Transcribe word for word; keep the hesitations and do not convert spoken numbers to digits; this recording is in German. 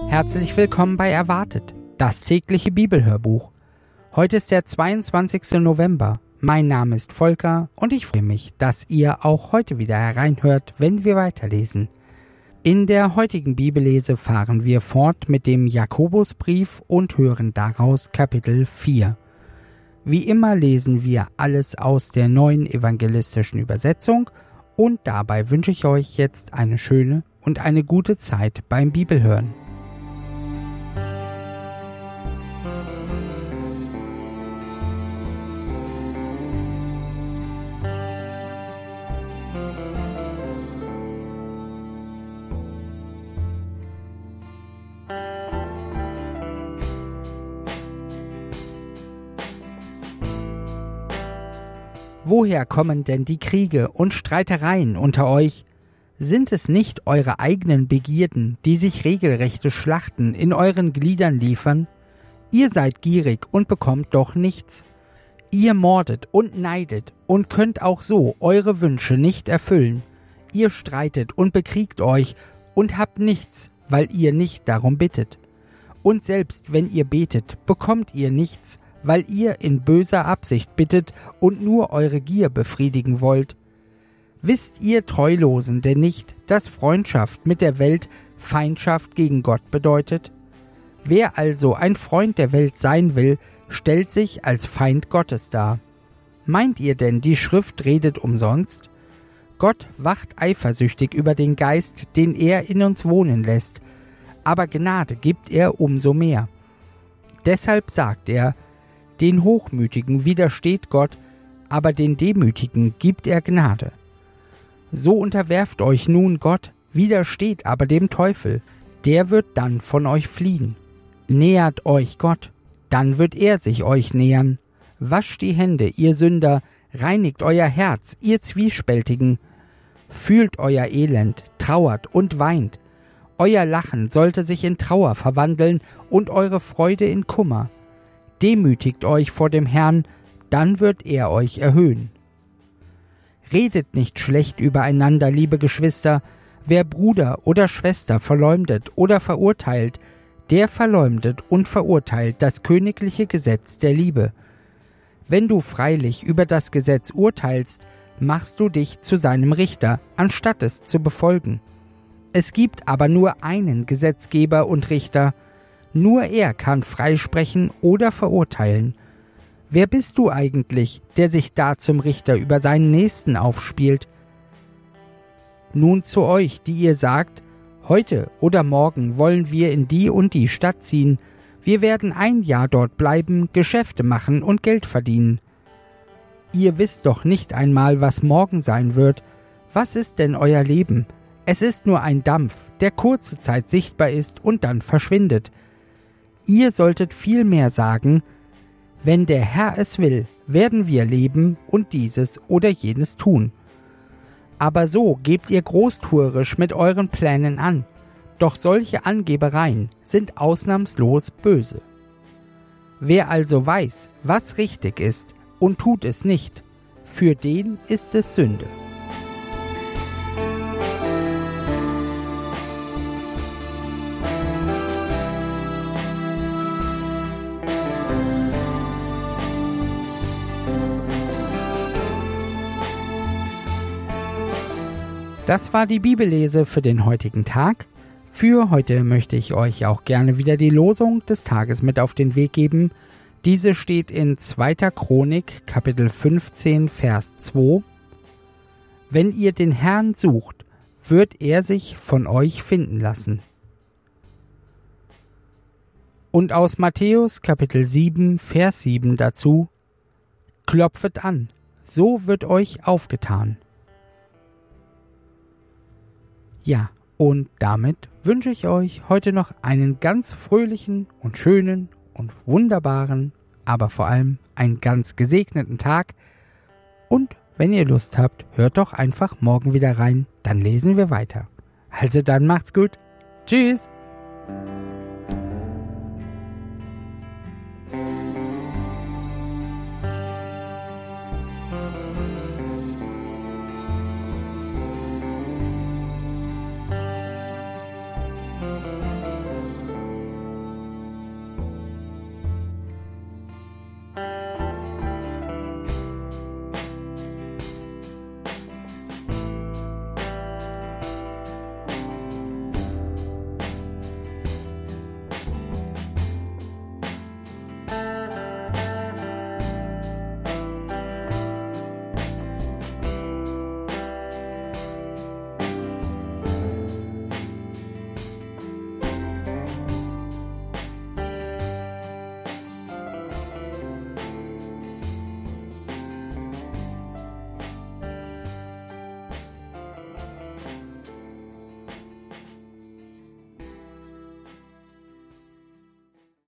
Herzlich willkommen bei Erwartet, das tägliche Bibelhörbuch. Heute ist der zweiundzwanzigster November. Mein Name ist Volker und ich freue mich, dass ihr auch heute wieder hereinhört, wenn wir weiterlesen. In der heutigen Bibellese fahren wir fort mit dem Jakobusbrief und hören daraus Kapitel vier. Wie immer lesen wir alles aus der neuen evangelistischen Übersetzung und dabei wünsche ich euch jetzt eine schöne und eine gute Zeit beim Bibelhören. Woher kommen denn die Kriege und Streitereien unter euch? Sind es nicht eure eigenen Begierden, die sich regelrechte Schlachten in euren Gliedern liefern? Ihr seid gierig und bekommt doch nichts. Ihr mordet und neidet und könnt auch so eure Wünsche nicht erfüllen. Ihr streitet und bekriegt euch und habt nichts, weil ihr nicht darum bittet. Und selbst wenn ihr betet, bekommt ihr nichts, weil ihr in böser Absicht bittet und nur eure Gier befriedigen wollt. Wisst ihr Treulosen denn nicht, dass Freundschaft mit der Welt Feindschaft gegen Gott bedeutet? Wer also ein Freund der Welt sein will, stellt sich als Feind Gottes dar. Meint ihr denn, die Schrift redet umsonst? Gott wacht eifersüchtig über den Geist, den er in uns wohnen lässt, aber Gnade gibt er umso mehr. Deshalb sagt er, den Hochmütigen widersteht Gott, aber den Demütigen gibt er Gnade. So unterwerft euch nun Gott, widersteht aber dem Teufel, der wird dann von euch fliehen. Nähert euch Gott, dann wird er sich euch nähern. Wascht die Hände, ihr Sünder, reinigt euer Herz, ihr Zwiespältigen. Fühlt euer Elend, trauert und weint. Euer Lachen sollte sich in Trauer verwandeln und eure Freude in Kummer. Demütigt euch vor dem Herrn, dann wird er euch erhöhen. Redet nicht schlecht übereinander, liebe Geschwister. Wer Bruder oder Schwester verleumdet oder verurteilt, der verleumdet und verurteilt das königliche Gesetz der Liebe. Wenn du freilich über das Gesetz urteilst, machst du dich zu seinem Richter, anstatt es zu befolgen. Es gibt aber nur einen Gesetzgeber und Richter, nur er kann freisprechen oder verurteilen. Wer bist du eigentlich, der sich da zum Richter über seinen Nächsten aufspielt? Nun zu euch, die ihr sagt, heute oder morgen wollen wir in die und die Stadt ziehen, wir werden ein Jahr dort bleiben, Geschäfte machen und Geld verdienen. Ihr wisst doch nicht einmal, was morgen sein wird. Was ist denn euer Leben? Es ist nur ein Dampf, der kurze Zeit sichtbar ist und dann verschwindet. Ihr solltet vielmehr sagen, wenn der Herr es will, werden wir leben und dieses oder jenes tun. Aber so gebt ihr großtuerisch mit euren Plänen an, doch solche Angebereien sind ausnahmslos böse. Wer also weiß, was richtig ist und tut es nicht, für den ist es Sünde. Das war die Bibellese für den heutigen Tag. Für heute möchte ich euch auch gerne wieder die Losung des Tages mit auf den Weg geben. Diese steht in zweiter Chronik, Kapitel fünfzehn, Vers zwei. Wenn ihr den Herrn sucht, wird er sich von euch finden lassen. Und aus Matthäus, Kapitel sieben, Vers sieben dazu. Klopfet an, so wird euch aufgetan. Ja, und damit wünsche ich euch heute noch einen ganz fröhlichen und schönen und wunderbaren, aber vor allem einen ganz gesegneten Tag. Und wenn ihr Lust habt, hört doch einfach morgen wieder rein, dann lesen wir weiter. Also dann macht's gut. Tschüss!